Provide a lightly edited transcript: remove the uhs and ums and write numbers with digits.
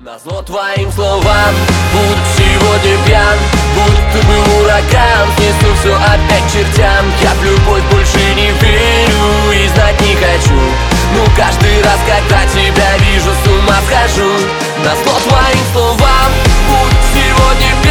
Назло твоим словам, будь сегодня пьян, будто бы ураган, снесу все опять чертям. Я в любовь больше не верю и знать не хочу, но каждый раз, когда тебя вижу, с ума схожу. Назло твоим словам, будь сегодня пьян.